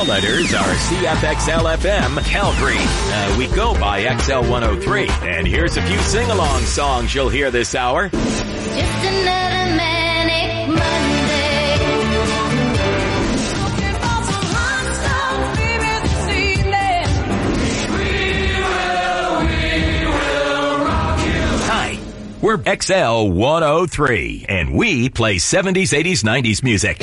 all-nighters are CFXL FM Calgary. We go by XL 103. And here's a few sing-along songs you'll hear this hour. Just another manic Monday. Looking for some hot stuff, baby, this evening. We will rock you. Hi, we're XL 103, and we play 70s, 80s, 90s music.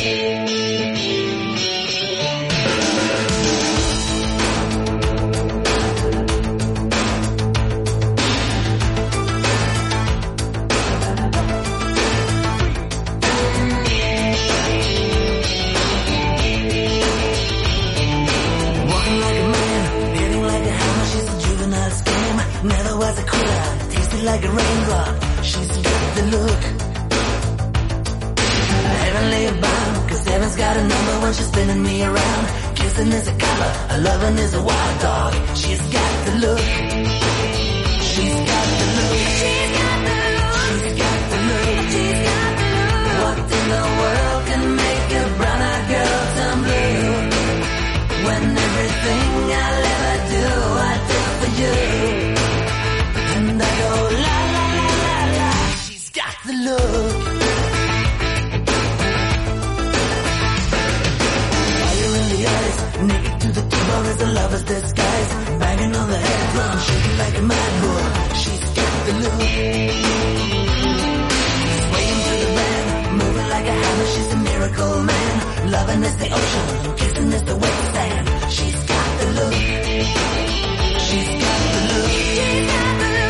Like a raindrop, she's got the look. Heavenly bound, cause heaven's got a number when she's spinning me around. Kissing is a color, a loving is a wild dog. She's got the look. She's got the look. She's got the look. She's got the look. She's got the look. What in the world can make a brown-eyed girl turn blue? When everything I'll ever do, I do for you. And I go la la la la la. She's got the look. Fire in the eyes, naked to the core as a lover's disguise. Banging on the head drum, shaking like a mad bull. She's got the look. Swaying to the band, moving like a hammer. She's a miracle man. Loving is the ocean, kissing is the wet sand. She's got the look. She's got the look. She's got the look.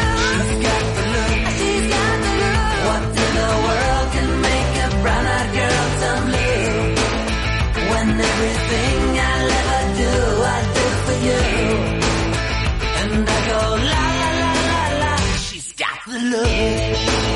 What in the world can make a brown-eyed girl turn blue? When everything I'll ever do, I do for you. And I go la la la la la. She's got the look.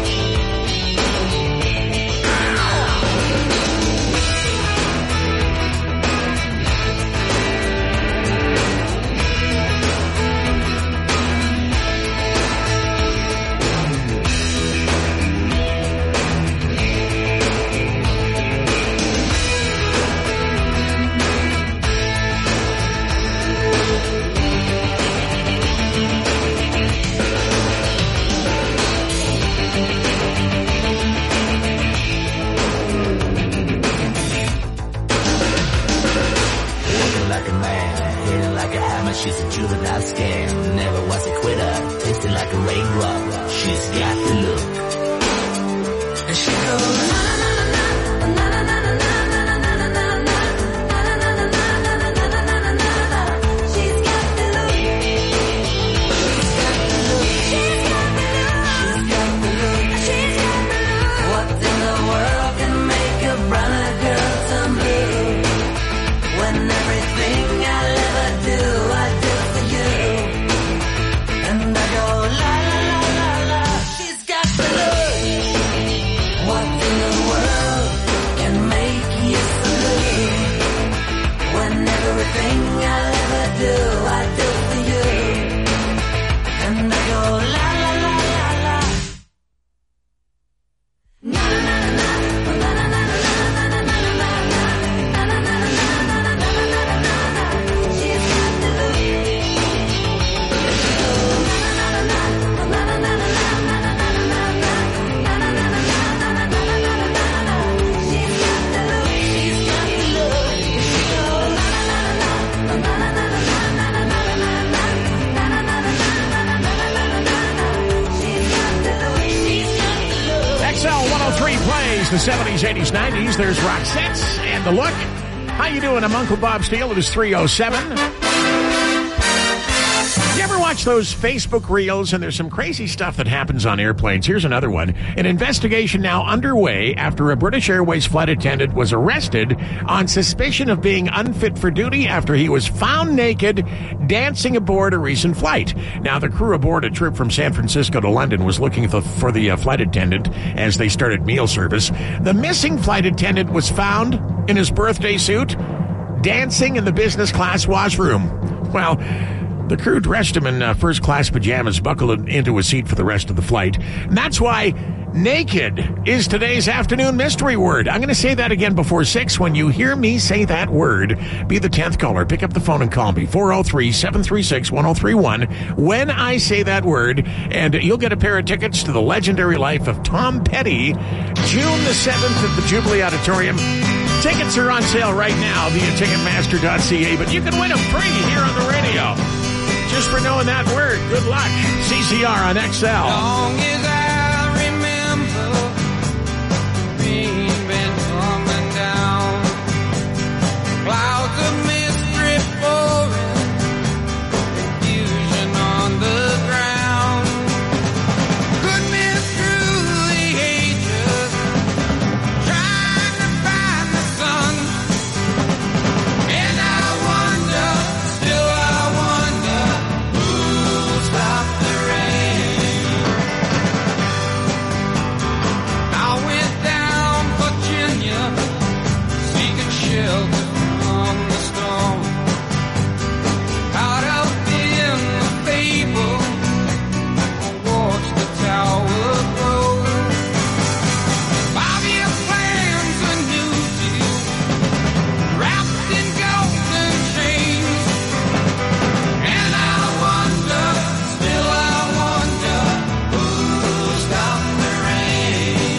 She's a juvenile scam, never was a quitter, tasted like a raindrop. She's got the look. And she goes na na na na na na na na na na na na. She's got the look. She's got the look. She's got the look. She's got the look. What in the world can make a brown-eyed girl turn blue? When everything I'll ever do, I do for you. And I go la la la la la. She's got the look. What in the world can make you blue? When everything I'll ever do, I do for you. And I go la la la la la. Na na na na na na na na na na na na. She's got the look. XL 103 plays the 70s, 80s, 90s. There's Roxette and The Look. How you doing? I'm Uncle Bob Steele. It is 3:07. You ever watch those Facebook reels and there's some crazy stuff that happens on airplanes? Here's another one. An investigation now underway after a British Airways flight attendant was arrested on suspicion of being unfit for duty after he was found naked dancing aboard a recent flight. Now, the crew aboard a trip from San Francisco to London was looking for the flight attendant as they started meal service. The missing flight attendant was found in his birthday suit dancing in the business class washroom. Well, the crew dressed him in first-class pajamas, buckled him into a seat for the rest of the flight. And that's why Naked is today's afternoon mystery word. I'm going to say that again before 6. When you hear me say that word, be the 10th caller. Pick up the phone and call me, 403-736-1031. When I say that word, and you'll get a pair of tickets to the legendary life of Tom Petty, June the 7th at the Jubilee Auditorium. Tickets are on sale right now via Ticketmaster.ca, but you can win them free here on the radio. Just for knowing that word. Good luck. CCR on XL. Long as I remember, rain been coming down, clouds of mist drift pouring, confusion on the ground. Goodness through the ages, trying to find the sun, and I wonder, still I wonder, who'll stop the rain? I went down Virginia, seeking shelter from the storm. Caught up in the fable, I watched the tower grow. 5-year plans, a new deal, wrapped in golden chains. And I wonder, still I wonder, who'll stop the rain?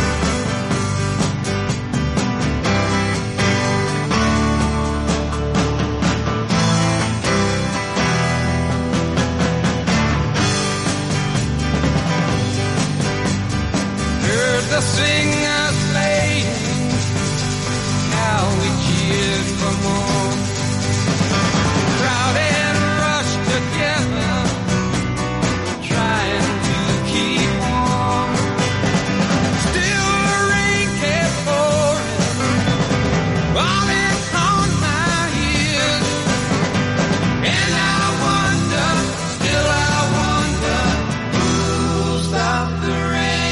Heard the singers playing, how we cheered for more. Crowd and rush together, trying to keep warm. Still the rain kept pouring, falling on my ears. And I wonder, still I wonder, who'll stop the rain?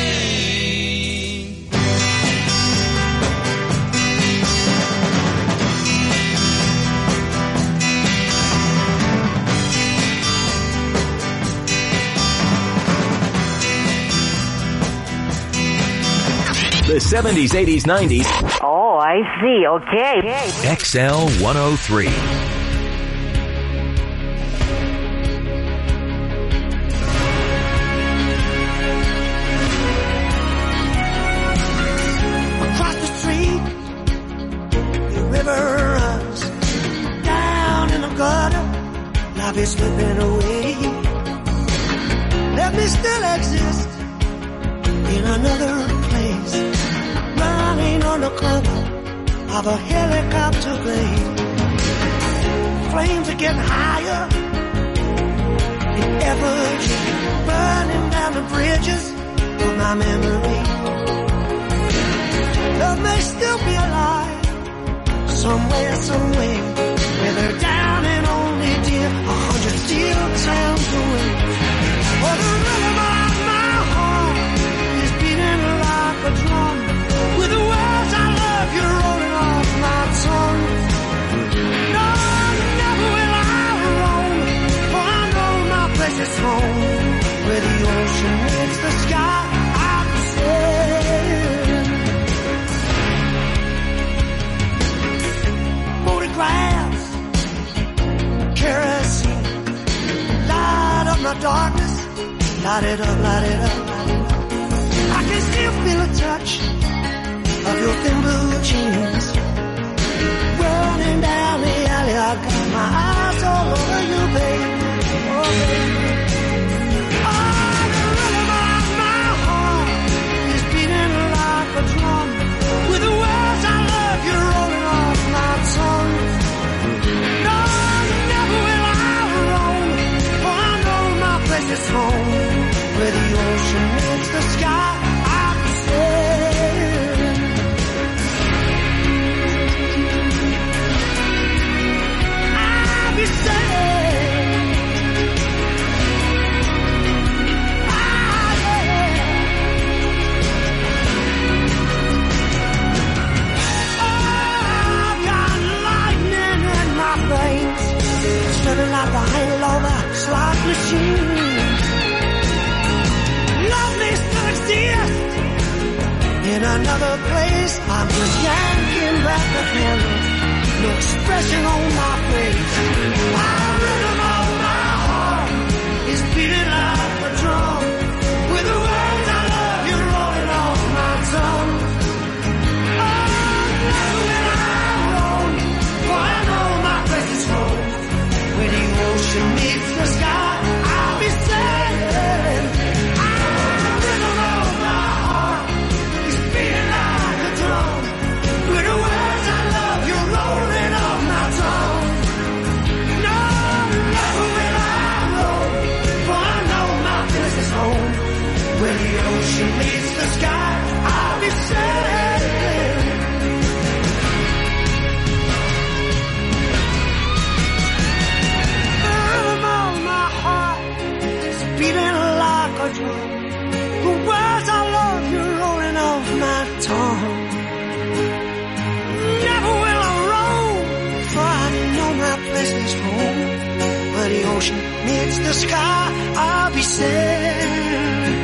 The 70s, 80s, 90s, Oh, I see. Okay. XL 103. Across the street, the river runs down in the gutter. Life is slipping away. Let me still exist in another place, running under cover of a helicopter blade. Flames are getting higher in efforts, burning down the bridges of my memory. Love may still be alive, somewhere, somewhere, whether down and only dear, 100 steel towns away. For the rhythm of my heart is beating like a drum, with the words I love you rolling off my tongue. No, never will I roam, for I know my place is home, where the ocean meets the sky. I'm sailing. Photographs, kerosene, light up my darkness, light it up, light it up, light it up. I can still feel a touch of your thin blue jeans, running down the alley. I got my eyes all over you, baby. Oh, baby. Oh, the rhythm of my heart is beating like a drum, with the words I love you rolling off my tongue. No, never will I roam, for I know my place is home, where the ocean meets the sky. I'm sailing. I'll be sailing. another place. I'm just yanking back the handle, no expression on my face. The rhythm of my heart is beating like a drum, with the words I love you rolling off my tongue. Oh, never will I roam, for I know my place is home. Where the ocean meets the sky, I'll be sailing. The rhythm of my heart is beating like a drum, with the words I love you rolling off my tongue. No, never will I roam, for I know my place is home. Where the ocean meets the sky, I'll be sailing. The rhythm of my heart is beating like a drum. The words I love you rolling off my tongue. Never will I roam, for I know my place is home. Where the ocean meets the sky, I'll be sailing.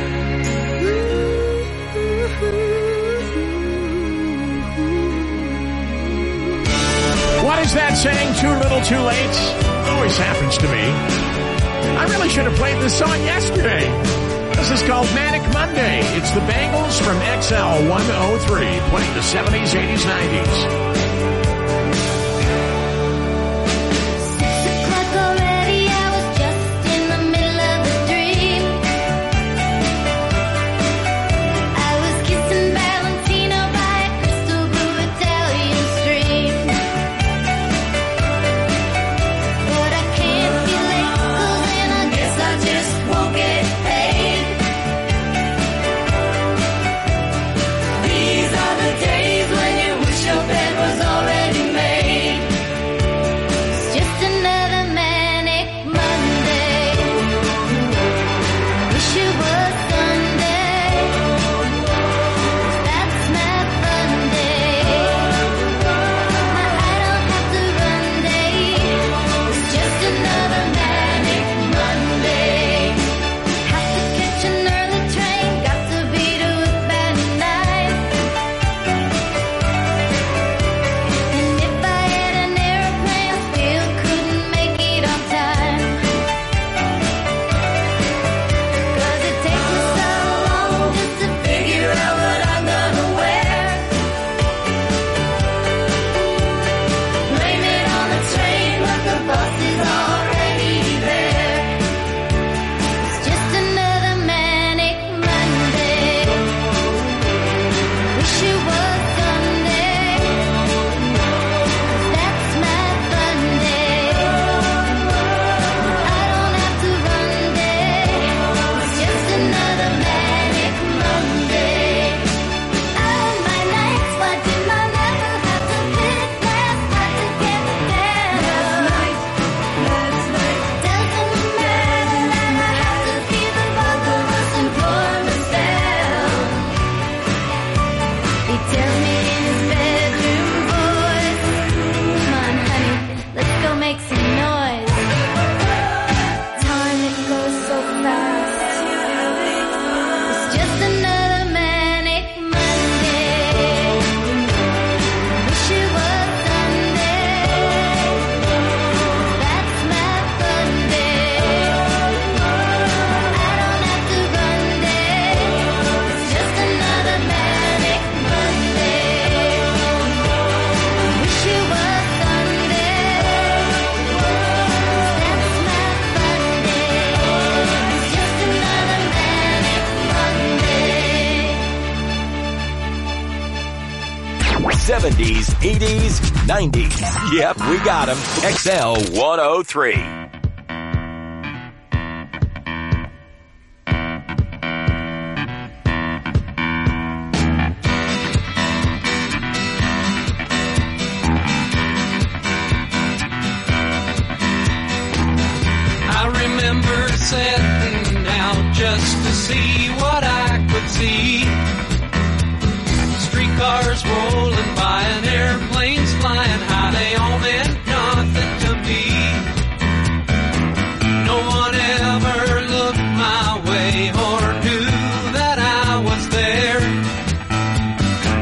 What is that saying? Too little, too late? Always happens to me. I really should have played this song yesterday. This is called Manic Monday. It's the Bangles from XL 103, playing the 70s, 80s, 90s. 6 o'clock already, I was just in the middle of a dream. I was kissing Valentino by a crystal blue Italian stream. But I can't be late, 'cause then I guess I just won't get paid. These are the days when you wish your bed was already made. It's just another manic Monday. Wish it was Sunday. That's my fun day. I don't have to run day. It's just another manic Monday. Have to catch an early train. Got to be to it by 9. And if I had an airplane, I still couldn't make it on time. 'Cause it takes me so long just to figure out what I'm gonna wear. Blame it on the train, but the bus is already there. It's just another manic Monday. Wish it was Sunday. That's my fun day. I don't have to run day. It's just another manic Monday. My nights, why did I never have to pick last night to get down? Last night, doesn't matter. I have to be the both of us and pour us down. He tells me in his bedroom voice, come on, honey, let's go make some noise. Time, it goes so fast. It's just another manic Monday. Wish it was Sunday. That's my fun day. I don't have to run day. It's just another manic Monday. Wish it was Sunday. That's my fun day. It's just another manic Monday. 70s, 80s, 90s. Yep, we got 'em. XL 103. I remember setting out just to see what I could see. Streetcars rolling by and airplanes flying high, they all meant nothing to me. No one ever looked my way or knew that I was there.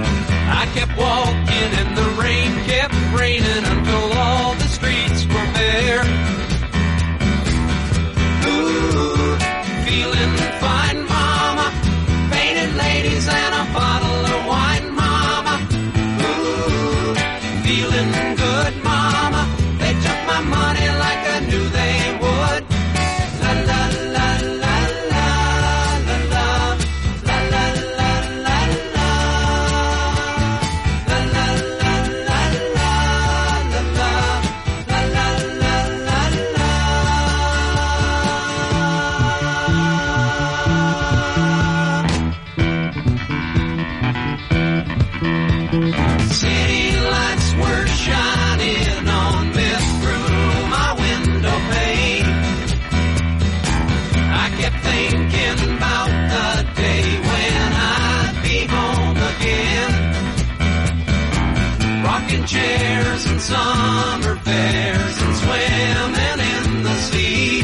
rocking chairs and summer fairs and swimming in the sea.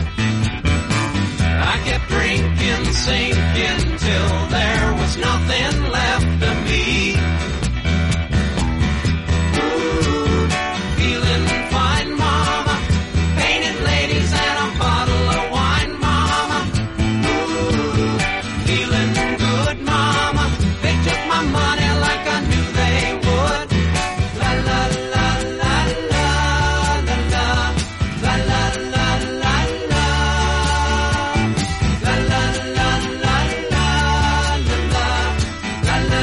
I kept drinking, sinking till there was nothing left of me. Ooh, feeling fine, mama, painted ladies and a bottle of wine, mama. Ooh, feeling good, mama, they took my money like I knew they would. La la la la la la la la la la la la la la la la la la la la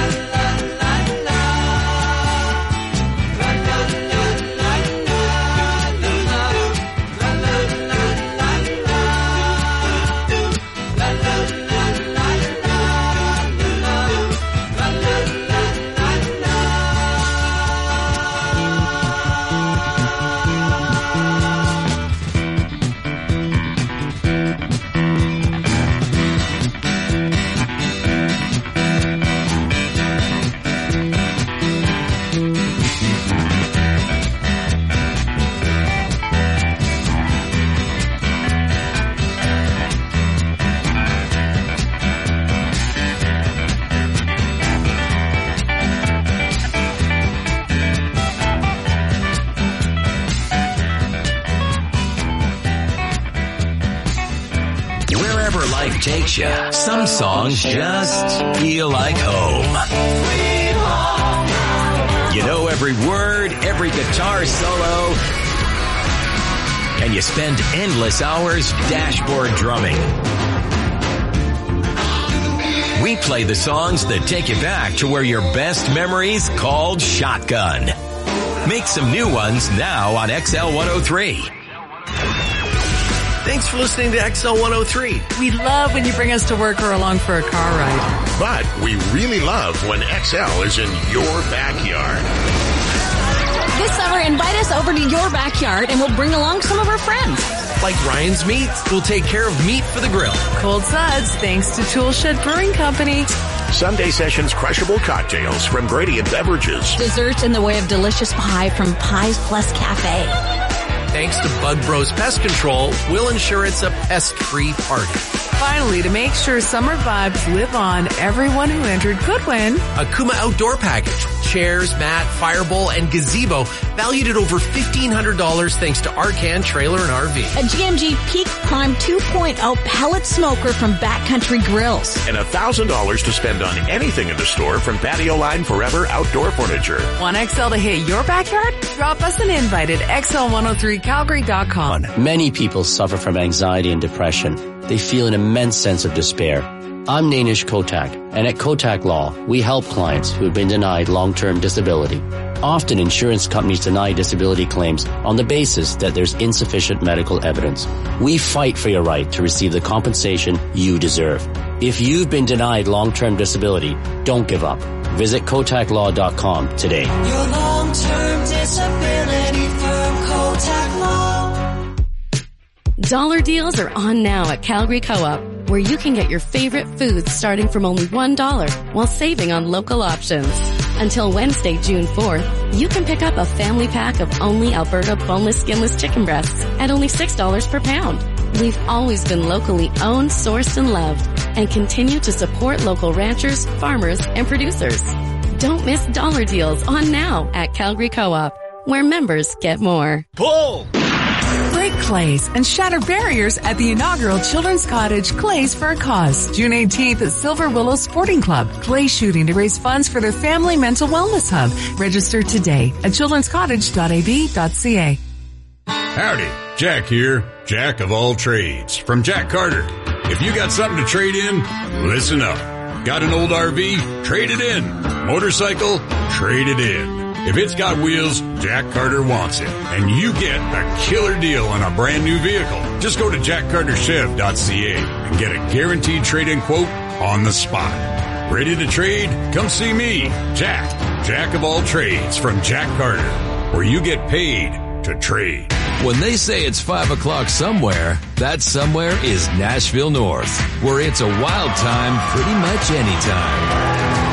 Wherever life takes you, some songs just feel like home. You know every word, every guitar solo, and you spend endless hours dashboard drumming. We play the songs that take you back to where your best memories called shotgun. Make some new ones now on XL 103. Thanks for listening to XL 103. We love when you bring us to work or along for a car ride. But we really love when XL is in your backyard. This summer, invite us over to your backyard and we'll bring along some of our friends. Like Ryan's Meats, we'll take care of meat for the grill. Cold Suds, thanks to Toolshed Brewing Company. Sunday Sessions crushable cocktails from Gradient Beverages. Desserts in the way of delicious pie from Pies Plus Cafe. Thanks to Bug Bros Pest Control, we'll ensure it's a pest-free party. Finally, to make sure summer vibes live on, everyone who entered could win a Kuma Outdoor Package. Chairs, mat, fire bowl, and gazebo valued at over $1,500 thanks to Arcan Trailer and RV. A GMG Peak Prime 2.0 pellet smoker from Backcountry Grills. And $1,000 to spend on anything in the store from Patio Line Forever Outdoor Furniture. Want XL to hit your backyard? Drop us an invite at XL103Calgary.com. Many people suffer from anxiety and depression. They feel an immense sense of despair. I'm Nainish Kotak, and at Kotak Law, we help clients who have been denied long-term disability. Often insurance companies deny disability claims on the basis that there's insufficient medical evidence. We fight for your right to receive the compensation you deserve. If you've been denied long-term disability, don't give up. Visit KotakLaw.com today. Your long-term disability firm, Kotak Law. Dollar deals are on now at Calgary Co-op, where you can get your favorite foods starting from only $1 while saving on local options. Until Wednesday, June 4th, you can pick up a family pack of only Alberta boneless, skinless chicken breasts at only $6 per pound. We've always been locally owned, sourced, and loved, and continue to support local ranchers, farmers, and producers. Don't miss dollar deals on now at Calgary Co-op, where members get more. Pull! Break clays and shatter barriers at the inaugural Children's Cottage Clays for a Cause. June 18th at Silver Willow Sporting Club. Clay shooting to raise funds for their family mental wellness hub. Register today at childrenscottage.ab.ca. Howdy, Jack here, Jack of all trades, from Jack Carter. If you got something to trade in, listen up. Got an old RV? Trade it in. Motorcycle? Trade it in. If it's got wheels, Jack Carter wants it. And you get a killer deal on a brand new vehicle. Just go to jackcarterchev.ca and get a guaranteed trade-in quote on the spot. Ready to trade? Come see me, Jack of all trades from Jack Carter, where you get paid to trade. When they say it's 5 o'clock somewhere, that somewhere is Nashville North, where it's a wild time pretty much anytime.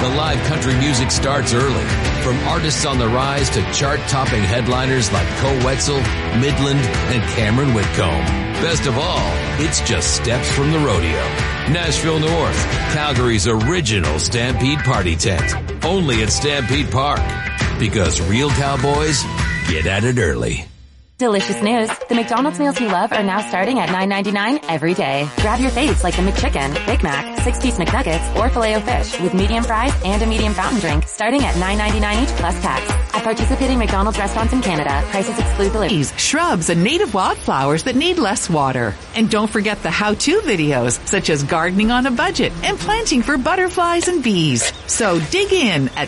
The live country music starts early. From artists on the rise to chart-topping headliners like Cole Wetzel, Midland, and Cameron Whitcomb. Best of all, it's just steps from the rodeo. Nashville North, Calgary's original Stampede Party tent. Only at Stampede Park. Because real cowboys get at it early. Delicious news. The McDonald's meals you love are now starting at $9.99 every day. Grab your faves like the McChicken, Big Mac, 6-piece McNuggets, or Filet-O-Fish with medium fries and a medium fountain drink starting at $9.99 each plus tax. At participating McDonald's restaurants in Canada, prices exclude delivery. Shrubs and native wildflowers that need less water. And don't forget the how-to videos such as gardening on a budget and planting for butterflies and bees. So dig in at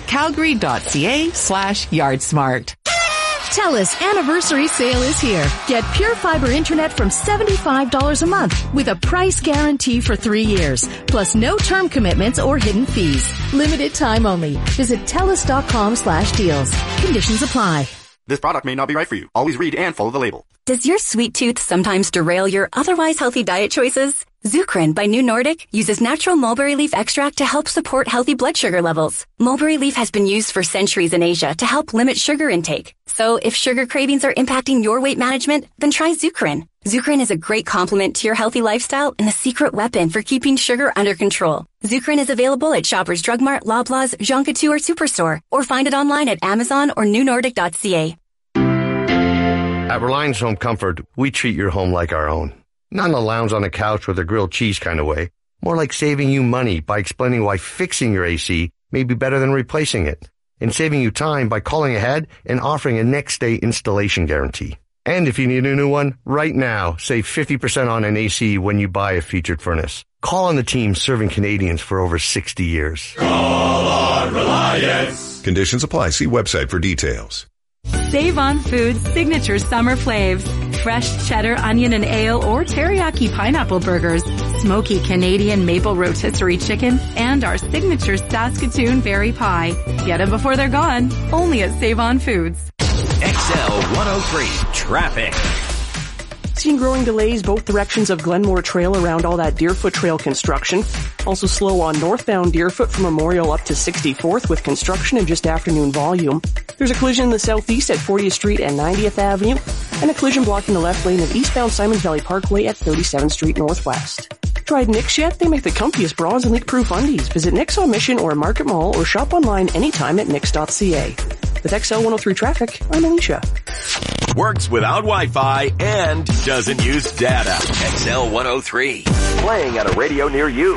calgary.ca/yardsmart. TELUS anniversary sale is here. Get Pure Fiber Internet from $75 a month with a price guarantee for 3 years, plus no term commitments or hidden fees. Limited time only. Visit TELUS.com/deals. Conditions apply. This product may not be right for you. Always read and follow the label. Does your sweet tooth sometimes derail your otherwise healthy diet choices? Zukrin by New Nordic uses natural mulberry leaf extract to help support healthy blood sugar levels. Mulberry leaf has been used for centuries in Asia to help limit sugar intake. So if sugar cravings are impacting your weight management, then try Zukrin. Zukrin is a great complement to your healthy lifestyle and a secret weapon for keeping sugar under control. Zukrin is available at Shoppers Drug Mart, Loblaws, Jean Coutu, or Superstore, or find it online at Amazon or newnordic.ca. At Reliance Home Comfort, we treat your home like our own. Not in a lounge on the couch with a grilled cheese kind of way. More like saving you money by explaining why fixing your AC may be better than replacing it. And saving you time by calling ahead and offering a next-day installation guarantee. And if you need a new one, right now, save 50% on an AC when you buy a featured furnace. Call on the team serving Canadians for over 60 years. Call on Reliance. Conditions apply. See website for details. Save on Foods signature summer flavs. Fresh cheddar, onion, and ale or teriyaki pineapple burgers, smoky Canadian maple rotisserie chicken, and our signature Saskatoon berry pie. Get them before they're gone. Only at Save on Foods. XL 103 Traffic. Seeing growing delays both directions of Glenmore Trail around all that Deerfoot Trail construction. Also slow on northbound Deerfoot from Memorial up to 64th with construction and just afternoon volume. There's a collision in the southeast at 40th Street and 90th Avenue, and a collision blocking the left lane of eastbound Simons Valley Parkway at 37th Street Northwest. Tried Nick's yet? They make the comfiest bras and leak-proof undies. Visit Nick's on Mission or Market Mall or shop online anytime at nicks.ca. With XL 103 Traffic, I'm Alicia. Works without Wi-Fi and doesn't use data. XL 103. Playing at a radio near you.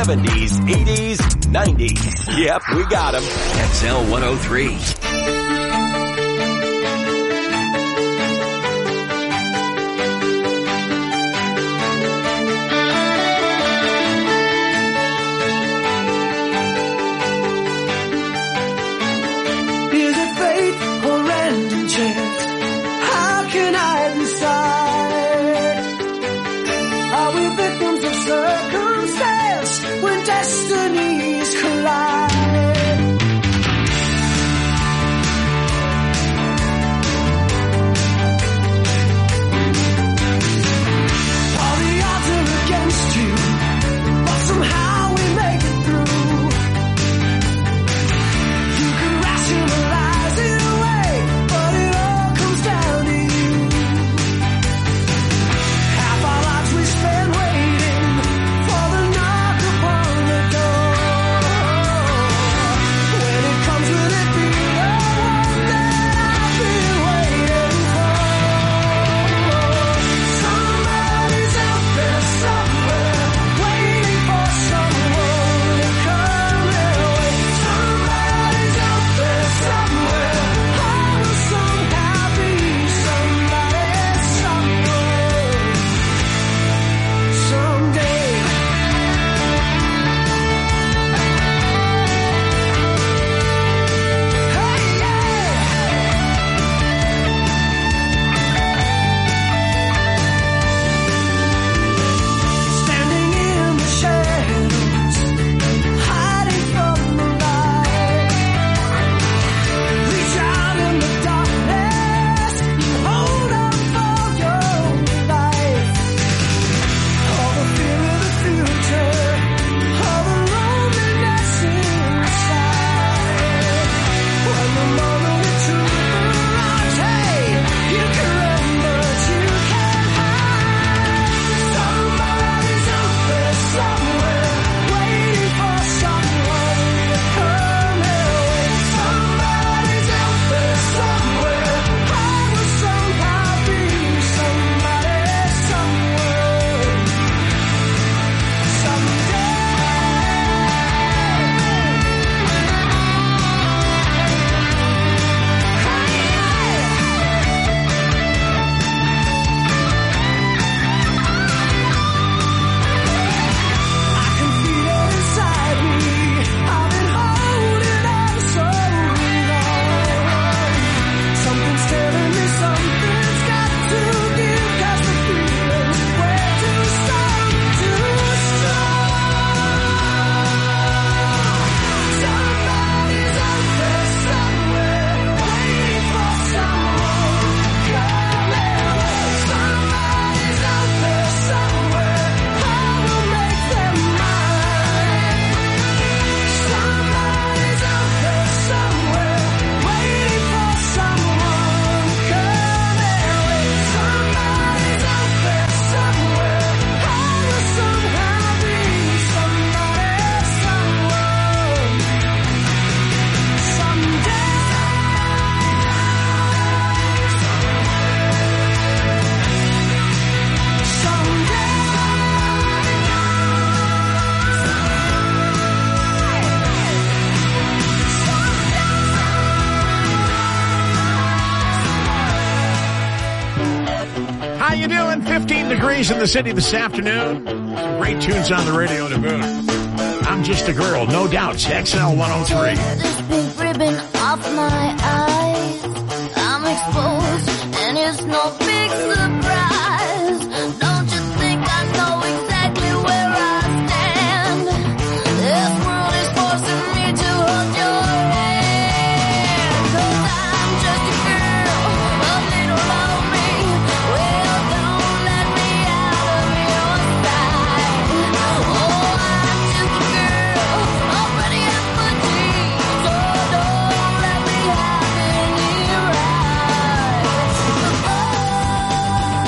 70s, 80s, 90s. Yep, we got them. XL 103. Is it fate or random chance? How can I decide? Are we victims of circumstance when destinies collide? All the odds are against you, but somehow we make it through. You can rationalize it away, but it all comes down to you. Half our lives we spend waiting for the knock upon the door. When it comes, will it be the one that I've been waiting for? Somebody's out there somewhere, waiting for someone to come their way. Somebody's out there somewhere, I will somehow be somebody somewhere, someday. Hey, yeah. Standing in the shadows, hiding from the light. Reach out in the darkness, hold on for your life. All the fear of the future, all the loneliness inside. When the moment of truth arrives, hey, you can run but you can't hide. Somebody's out there somewhere, waiting for someone to come their way. Somebody's out there somewhere, I will somehow be somebody somewhere, someday. I can feel it inside me. I've been holding on so long. Something's telling me something's got to give, 'cause the feeling's way too strong, too strong. Somebody's out there somewhere, waiting for someone to come their way. Somebody's out there somewhere, I will make them mine. Somebody's out there somewhere, waiting for someone to come their way. Somebody's out there somewhere, I will somehow be somebody someone, someday. How you doing? 15 degrees in the city this afternoon. Some great tunes on the radio to boot. I'm Just a Girl, no doubts. XL 103. This pink ribbon off my eyes, I'm exposed, and it's no big surprise. Don't you think I know exactly where I stand? This world is forcing me to hold your hand. 'Cause I'm just a girl, a little lonely. Well, don't let me out of your sight. Oh, I'm just a girl, already at my knees. So don't let me have any rights. Oh,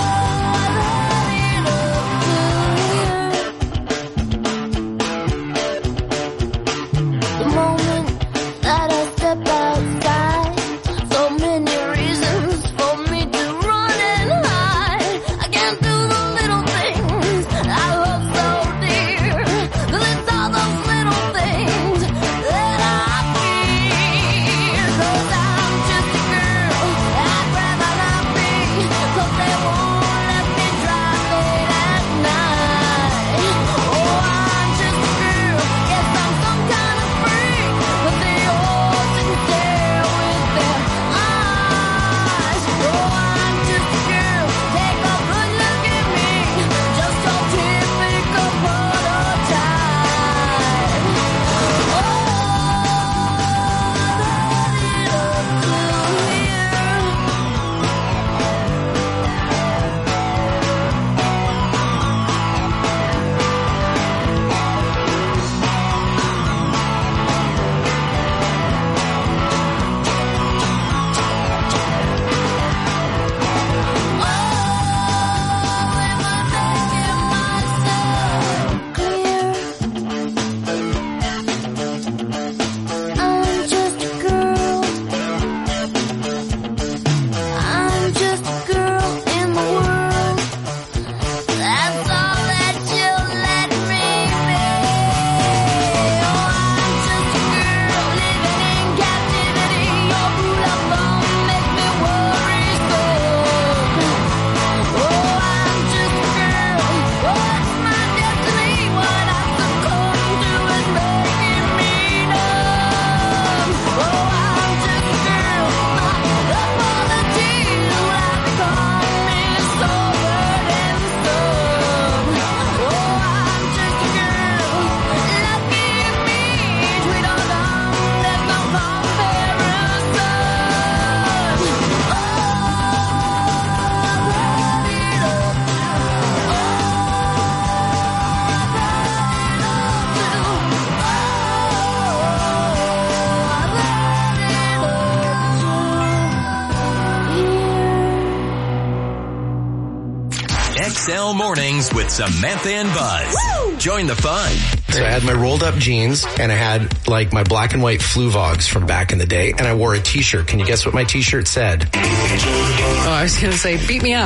XL Mornings with Samantha and Buzz. Woo! Join the fun. So I had my rolled up jeans and I had like my black and white Fluvogs from back in the day, and I wore a t-shirt. Can you guess what my t-shirt said? Oh, I was going to say, beat me up.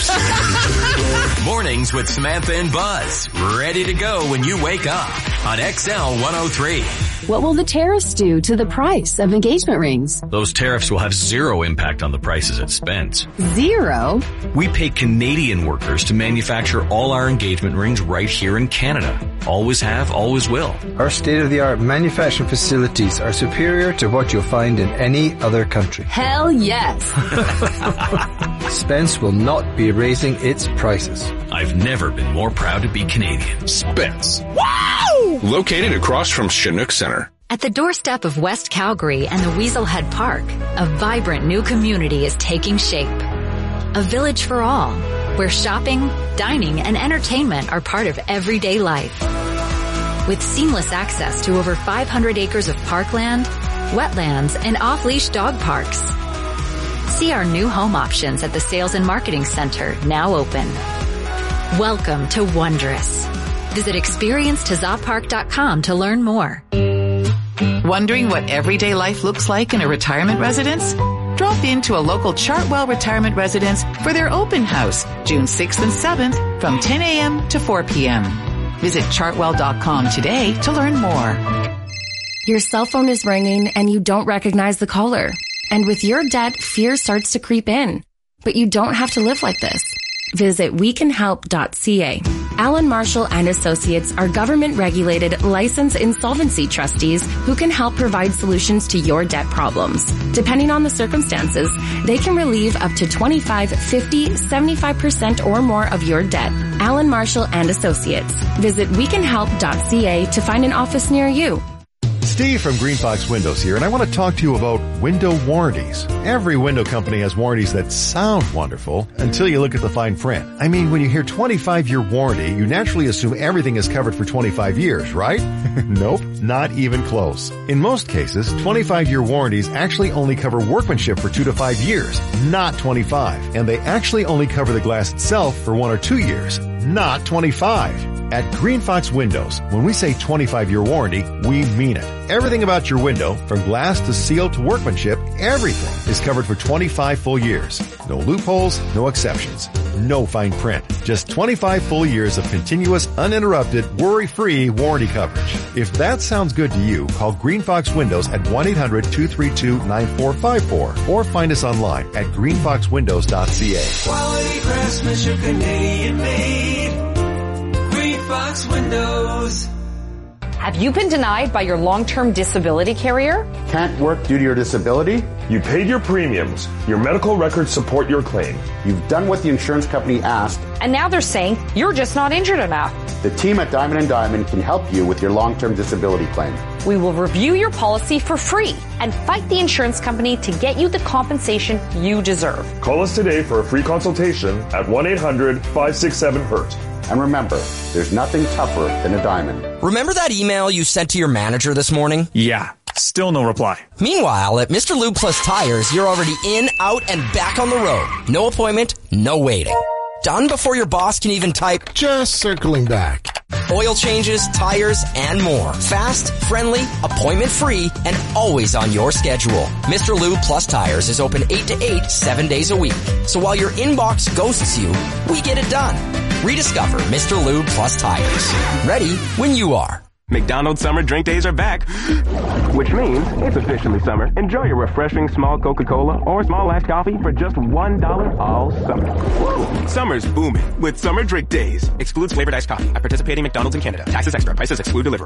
Mornings with Samantha and Buzz. Ready to go when you wake up on XL 103. What will the tariffs do to the price of engagement rings? Those tariffs will have zero impact on the prices at Spence. Zero? We pay Canadian workers to manufacture all our engagement rings right here in Canada. Always have, always will. Our state-of-the-art manufacturing facilities are superior to what you'll find in any other country. Hell yes. Spence will not be raising its prices. I've never been more proud to be Canadian. Spence. Wow! Located across from Chinook Center. At the doorstep of West Calgary and the Weaselhead Park, a vibrant new community is taking shape. A village for all, where shopping, dining, and entertainment are part of everyday life. With seamless access to over 500 acres of parkland, wetlands, and off-leash dog parks. See our new home options at the Sales and Marketing Center, now open. Welcome to Wondrous. Visit experience-tazoppark.com to learn more. Wondering what everyday life looks like in a retirement residence? Drop into a local Chartwell retirement residence for their open house, June 6th and 7th from 10 a.m. to 4 p.m. Visit chartwell.com today to learn more. Your cell phone is ringing and you don't recognize the caller. And with your debt, fear starts to creep in. But you don't have to live like this. Visit wecanhelp.ca. Allen Marshall and Associates are government-regulated, licensed insolvency trustees who can help provide solutions to your debt problems. Depending on the circumstances, they can relieve up to 25, 50, 75% or more of your debt. Allen Marshall and Associates. Visit wecanhelp.ca to find an office near you. Steve from Green Fox Windows here, and I want to talk to you about window warranties. Every window company has warranties that sound wonderful until you look at the fine print. I mean, when you hear 25-year warranty, you naturally assume everything is covered for 25 years, right? Nope, not even close. In most cases, 25-year warranties actually only cover workmanship for 2 to 5 years, not 25. And they actually only cover the glass itself for 1 or 2 years, not 25. At Green Fox Windows, when we say 25-year warranty, we mean it. Everything about your window, from glass to seal to workmanship, everything is covered for 25 full years. No loopholes, no exceptions, no fine print. Just 25 full years of continuous, uninterrupted, worry-free warranty coverage. If that sounds good to you, call Green Fox Windows at 1-800-232-9454 or find us online at greenfoxwindows.ca. Quality craftsmanship, Canadian made. Green Fox Windows. Have you been denied by your long-term disability carrier? Can't work due to your disability? You paid your premiums. Your medical records support your claim. You've done what the insurance company asked. And now they're saying you're just not injured enough. The team at Diamond & Diamond can help you with your long-term disability claim. We will review your policy for free and fight the insurance company to get you the compensation you deserve. Call us today for a free consultation at 1-800-567-HURT. And remember, there's nothing tougher than a diamond. Remember that email you sent to your manager this morning? Yeah. Still no reply. Meanwhile, at Mr. Lube Plus Tires, you're already in, out, and back on the road. No appointment, no waiting. Done before your boss can even type, just circling back. Oil changes, tires, and more. Fast, friendly, appointment-free, and always on your schedule. Mr. Lube Plus Tires is open 8 to 8, 7 days a week. So while your inbox ghosts you, we get it done. Rediscover Mr. Lube Plus Tires. Ready when you are. McDonald's Summer Drink Days are back, which means it's officially summer. Enjoy your refreshing small Coca-Cola or small iced coffee for just $1 all summer. Woo! Summer's booming with Summer Drink Days. Excludes flavored iced coffee at participating McDonald's in Canada. Taxes extra. Prices exclude delivery.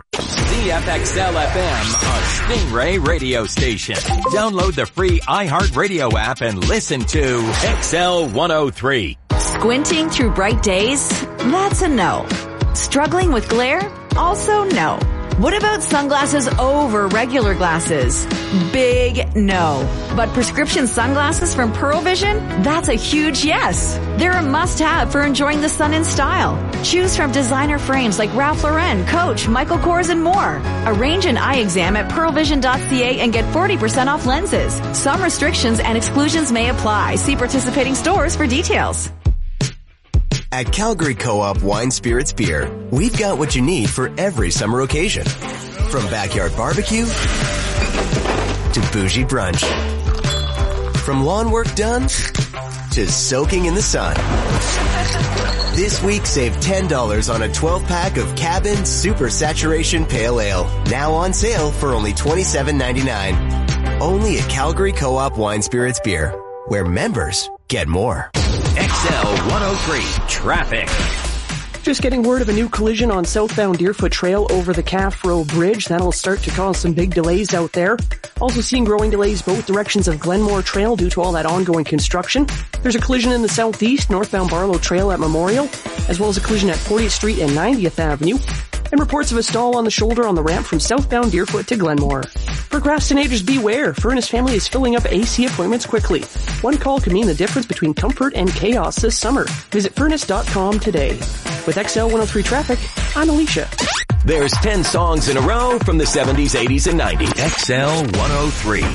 CFXL FM, a Stingray radio station. Download the free iHeartRadio app and listen to XL 103. Squinting through bright days? That's a no. Struggling with glare? Also no. What about sunglasses over regular glasses? Big no. But prescription sunglasses from Pearl Vision? That's a huge yes. They're a must-have for enjoying the sun in style. Choose from designer frames like Ralph Lauren, Coach, Michael Kors, and more. Arrange an eye exam at pearlvision.ca and get 40% off lenses. Some restrictions and exclusions may apply. See participating stores for details. At Calgary Co-op Wine Spirits Beer, we've got what you need for every summer occasion. From backyard barbecue to bougie brunch. From lawn work done to soaking in the sun. This week, save $10 on a 12-pack of Cabin Super Saturation Pale Ale. Now on sale for only $27.99. Only at Calgary Co-op Wine Spirits Beer, where members get more. XL 103 Traffic. Just getting word of a new collision on southbound Deerfoot Trail over the Calf Row Bridge. That'll start to cause some big delays out there. Also seeing growing delays both directions of Glenmore Trail due to all that ongoing construction. There's a collision in the southeast, northbound Barlow Trail at Memorial, as well as a collision at 40th Street and 90th Avenue. And reports of a stall on the shoulder on the ramp from southbound Deerfoot to Glenmore. Procrastinators beware. Furness Family is filling up AC appointments quickly. One call can mean the difference between comfort and chaos this summer. Visit furnace.com today. With XL 103 Traffic, I'm Alicia. There's 10 songs in a row from the 70s, 80s, and 90s. XL 103.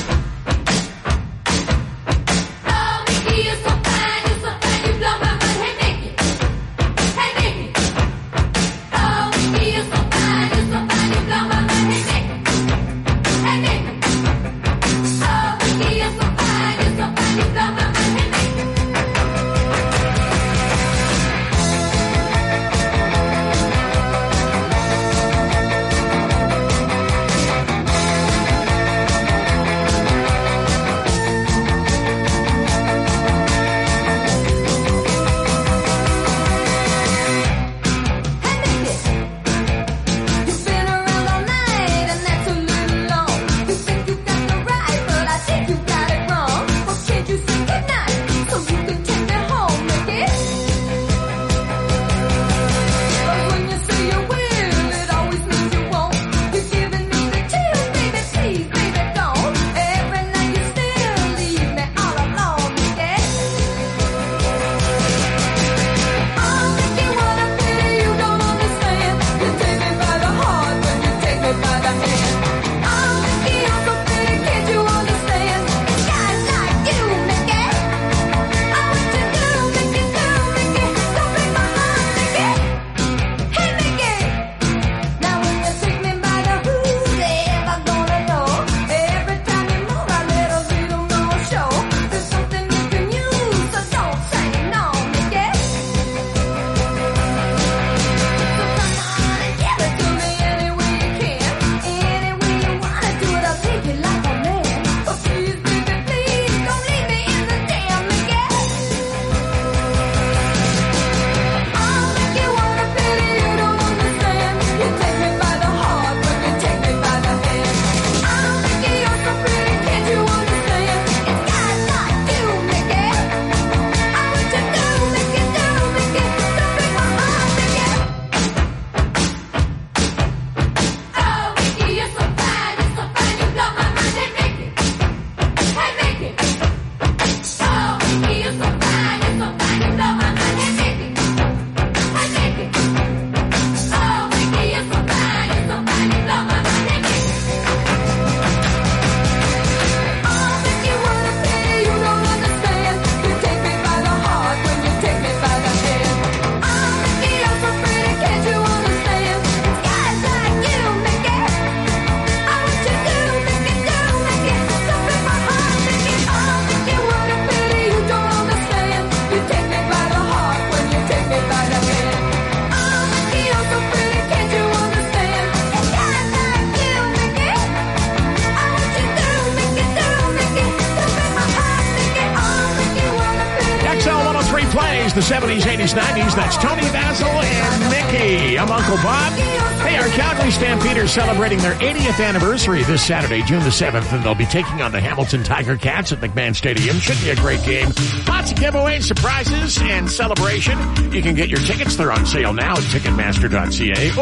The 70s, 80s, 90s. That's Tony Basil and Mickey. I'm Uncle Bob. Hey, our Calgary Stampeders celebrating their 80th anniversary this Saturday, June the 7th, and they'll be taking on the Hamilton Tiger Cats at McMahon Stadium. Should be a great game. Lots of giveaways, surprises, and celebration. You can get your tickets. They're on sale now at Ticketmaster.ca,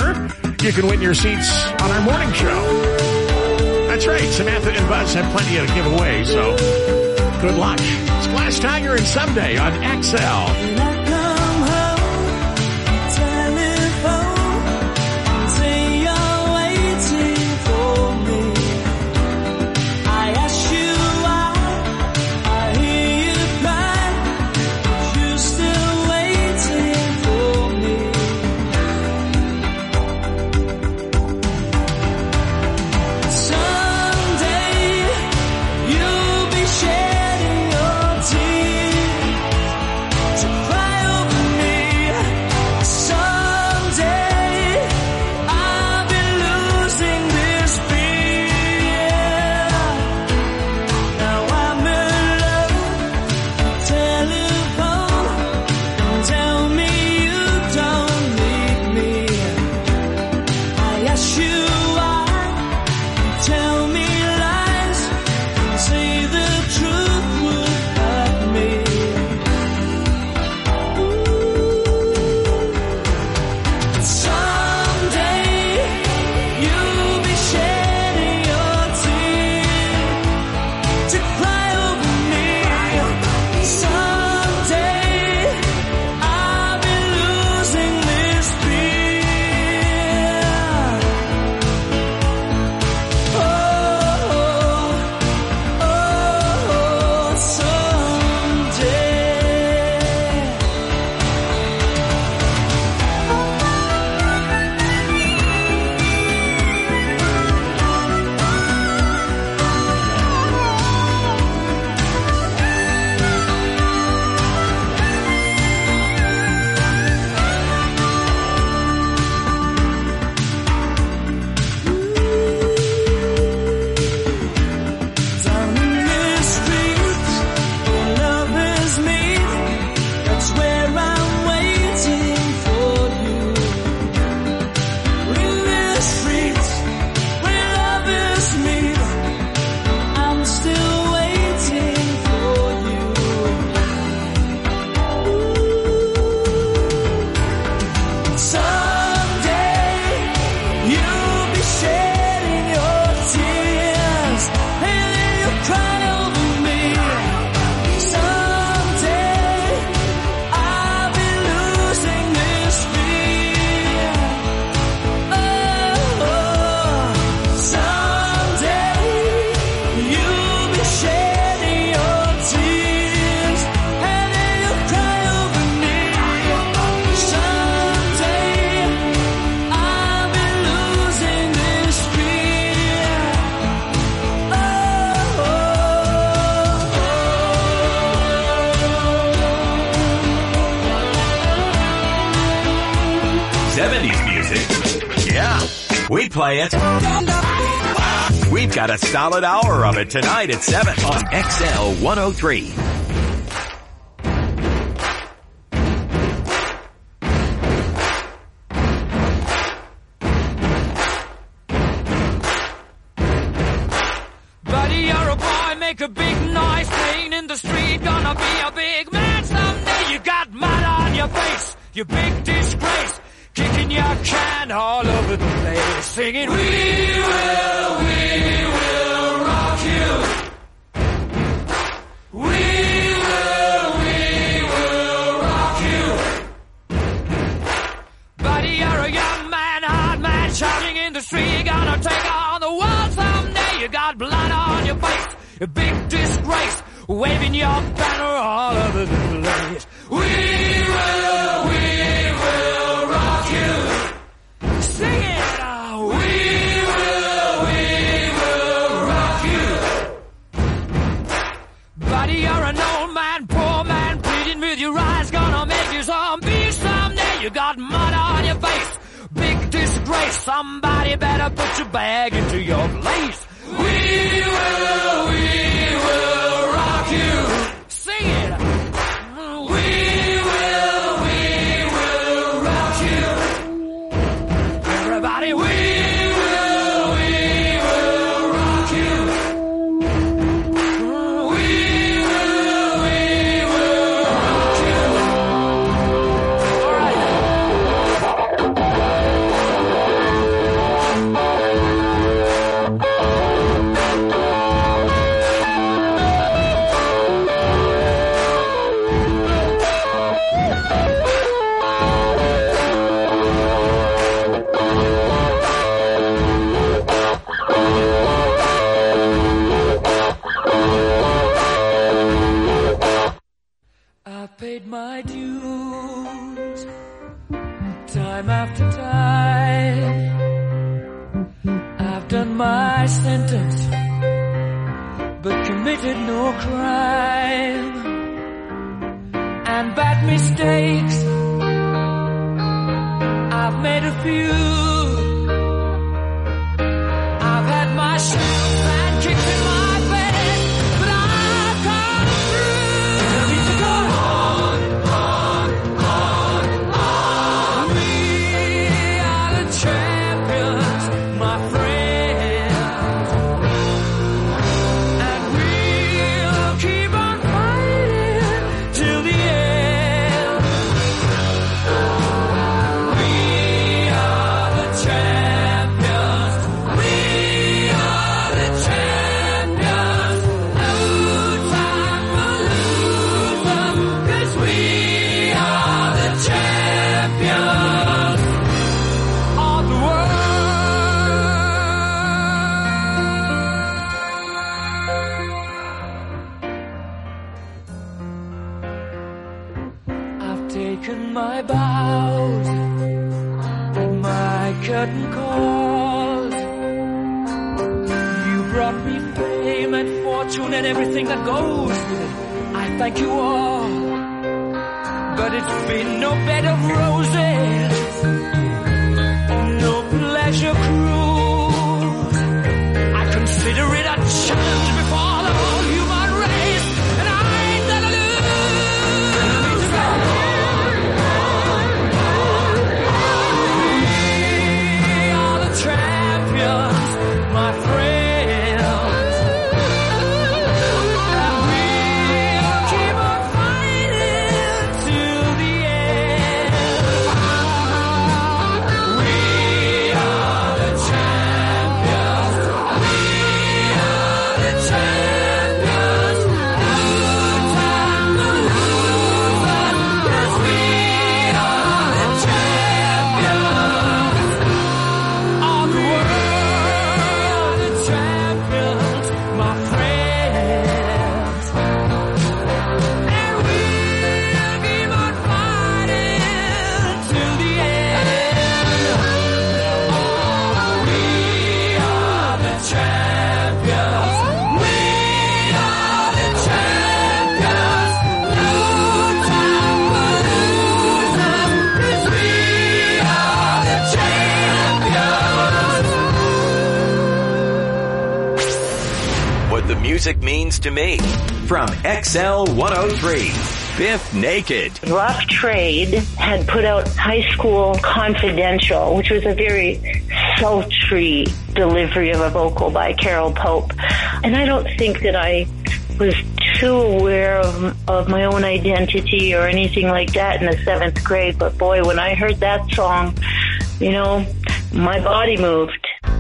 or you can win your seats on our morning show. That's right. Samantha and Buzz have plenty to give away, so good luck. It's Glass Tiger and Someday on XL. We play it. We've got a solid hour of it tonight at 7 on XL 103. Buddy, you're a boy, make a big noise, playing in the street, gonna be a big man someday. You got mud on your face, you big disgrace, kicking your can all over the place, singing, we will rock you. We will rock you. Buddy, you're a young man, hard man, shouting in the street, gonna take on the world someday. You got blood on your face, a big disgrace, waving your banner all over the place. We will rock you. Sing it. We will rock you. Buddy, you're an old man, poor man, pleading with your eyes, gonna make you zombie someday. You got mud on your face, big disgrace, somebody better put your bag into your place. We will rock you. Sing it. We will rock you. Everybody, we will rock you. We will rock you. All right. I paid my dues time after time. I've done my sentence, but committed no crime. And bad mistakes, I've made a few. I've had my share of bad kicks in my bed, but I've come through. I need to go on. We are the champions, my friends, and we'll keep on fighting till the end. We are the champions. We are the champions. No time for losing, 'cause we are the champions of the world. I've taken my bows and my curtain calls. You brought me fame and fortune and everything that goes with it. I thank you all, but it's been no bed of roses, no pleasure cruise. I consider it a challenge before the whole human race, and I ain't gonna lose. We are the champions, my friends, and we'll keep on fighting till the end. music means to me. From XL 103, Biff Naked. Rough Trade had put out High School Confidential, which was a very sultry delivery of a vocal by Carol Pope. And I don't think that I was too aware of my own identity or anything like that in the 7th grade. But boy, when I heard that song, you know, my body moved.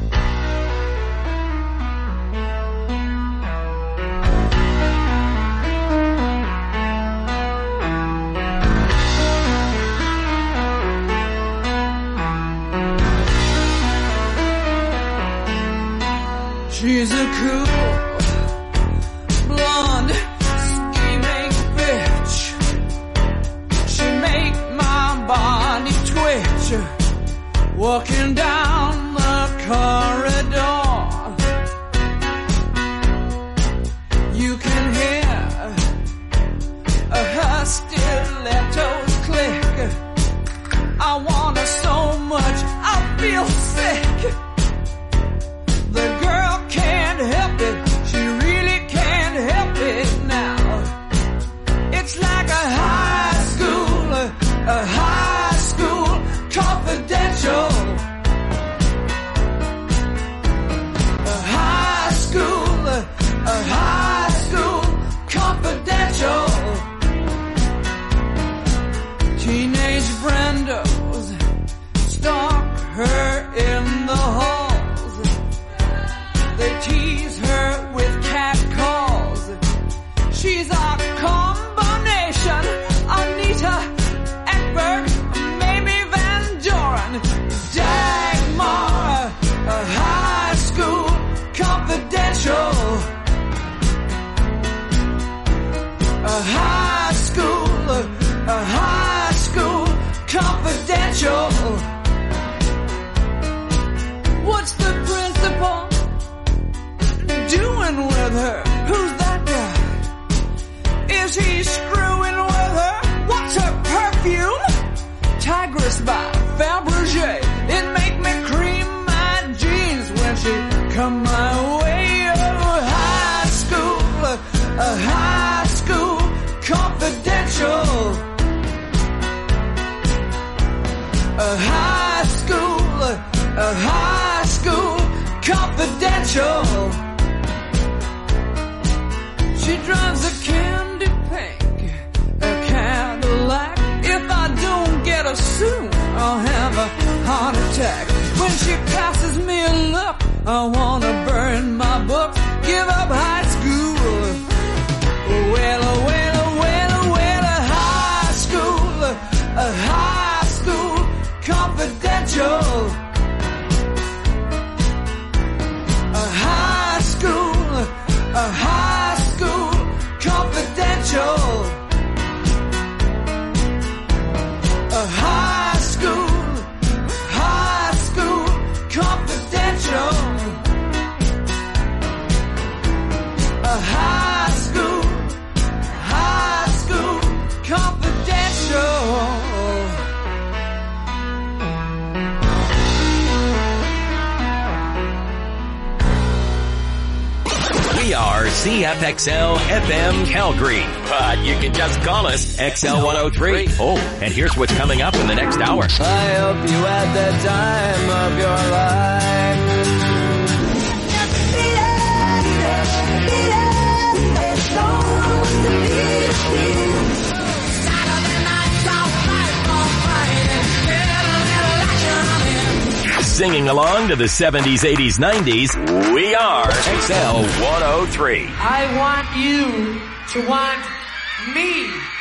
She's a cool, blonde, scheming bitch. She make my body twitch. Walking down the corridor, you can hear her stilettos click. I want her so much, I feel sick. The girl can't help it, she really can't help it now. It's like a high school confidential. A high school confidential. Teenage Brendos stalk her in the hall. They tease her with cat calls. She's a combination. Anita Ekberg, Mamie Van Doren, Dagmar, a high school confidential. A high school confidential. What's the principal doing with her? Who's that guy? Is he screwing with her? What's her perfume? Tigress by Fabergé. It make me cream my jeans when she come my way. Oh, high school confidential. A high school confidential. She drives a candy pink, a Cadillac. If I don't get her soon, I'll have a heart attack. When she passes me a look, I wanna burn my books, give up high school. Well, a high school confidential. A high school confidential. A high school confidential. A high school confidential. We are CFXL FM Calgary, but you can just call us XL 103. Oh, and here's what's coming up in the next hour. I hope you had the time of your life. Singing along to the 70s, 80s, 90s, we are XL 103. I want you to want me.